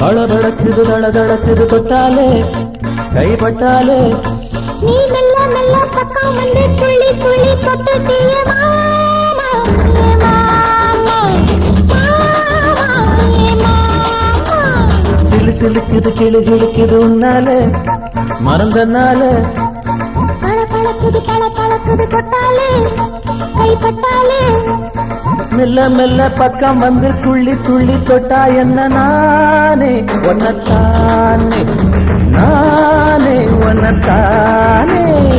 பளபளக்குது தளதளக்குது தொட்டாலே கைப்பட்டாலே நீ மெல்ல மெல்ல பக்கம் வந்து துள்ளி துள்ளி தொட்டுட்டிய மாமா ஏ மாமா ஏ மாமா சிலு சிலுக்குது கிளு கிளுக்குது உன்னாலே மறந்தனாலே பளபளக்குது பளபளக்குது தொட்டாலே கைப்பட்டாலே மெல்ல மெல்ல பக்கம் வந்து துள்ளி துள்ளி தொட்டா என்ன நானே ஒன்னத்தானே நானே ஒன்னத்தானே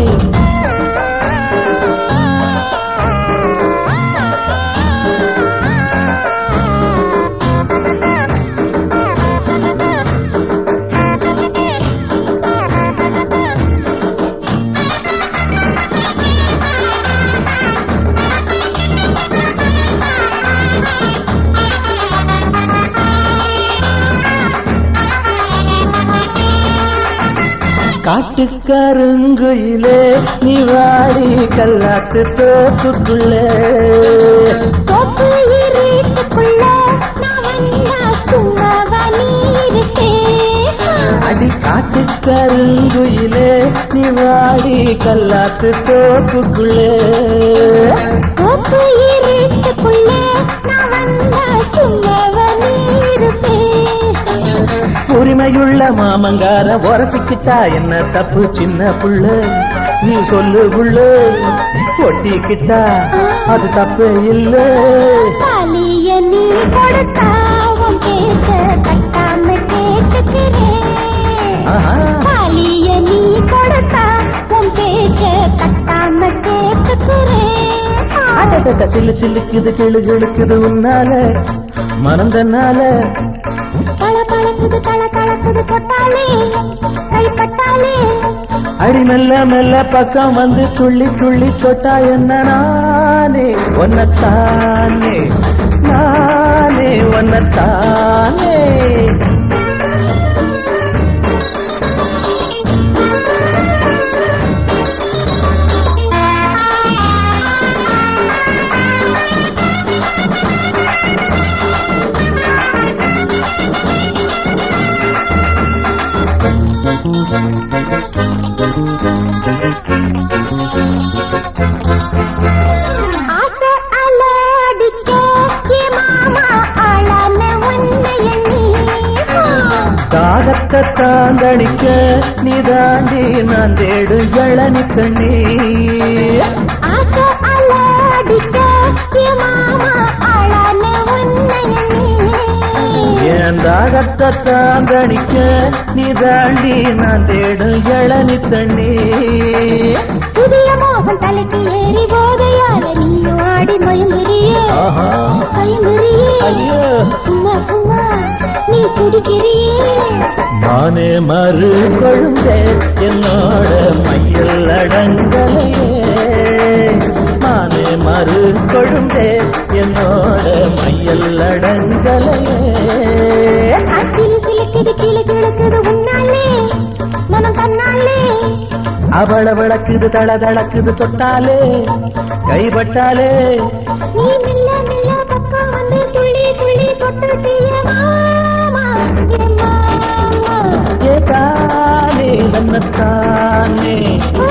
காட்டுக்கருங்குயிலே நீ வாடி கல்லாட்டு தோப்புக்குள்ளே தோப்பு இருட்டுக்குள்ள நான் வந்தா சும்மாவா நீ இருப்பேன் அடி காட்டுக்கருங்குயிலே நீ வாடி கல்லாட்டு தோப்புக்குள்ளே தோப்பு இருட்டுக்குள்ள நான் வந்தா சும்மாவா நீ இருப்பேன் உரிமையுள்ள மாமங்கார உரசிக்கிட்டா என்ன தப்பு சின்ன புள்ள நீ சொல்லு புள்ள ஒட்டிக்கிட்டா அது தப்பு இல்ல தாலிய நீ கொடுத்தா உன் பேச்ச கட்டாம கேட்டுக்கிறேன் தாலிய நீ கொடுத்தா உன் பேச்ச கட்டாம கேட்டுக்கிறேன் சில்லு சில்லுக்குது கிளு கிளுக்குது உன்னால மறந்தனால பளபளக்குது தளதளக்குது தொட்டாலே கைப்பட்டாலே அடி மெல்ல மெல்ல பக்கம் வந்து துள்ளி துள்ளி தொட்டா என்ன நானே ஒன்னத்தானே நானே ஒன்னத்தானே ஆசை அலடிக்க ஏ மாமா ஆளான உன்னை எண்ணி தாகத்தை தாங்கடிக்க நீ தாண்டி நான் தேடு இளநி கண்ணி ஆசை அலடிக்க ஏ மாமா ஆளான உன்னை எண்ணி என் தாகத்தை தாங்கடிக்க நீ தாண்டி நான் தேடு இளநி தண்ணி புதிய மோகன் தலைக்கு ஏறி போதையால நீயும் ஆடி மயங்குறியே ஐயோ சும்மா சும்மா நீ குடிக்கிறியே நானே மறு கொழுந்தே என்னோட மையல் அடங்கலையே நானே மறு கொழுந்தே என்னோட மையல் அடங்கலையே சிலு சிலுக்குது கிளு கிளுக்குது உன்னாலே மனம் தன்னாலே அவள விளக்குது தளதளக்குது தொட்டாலே கைப்பட்டாலே நீ மெல்ல மெல்ல பக்கம் வந்து துள்ளி துள்ளி தொட்டுட்டிய மாமா ஏ மாமா ஏ தானே தன்னத்தானே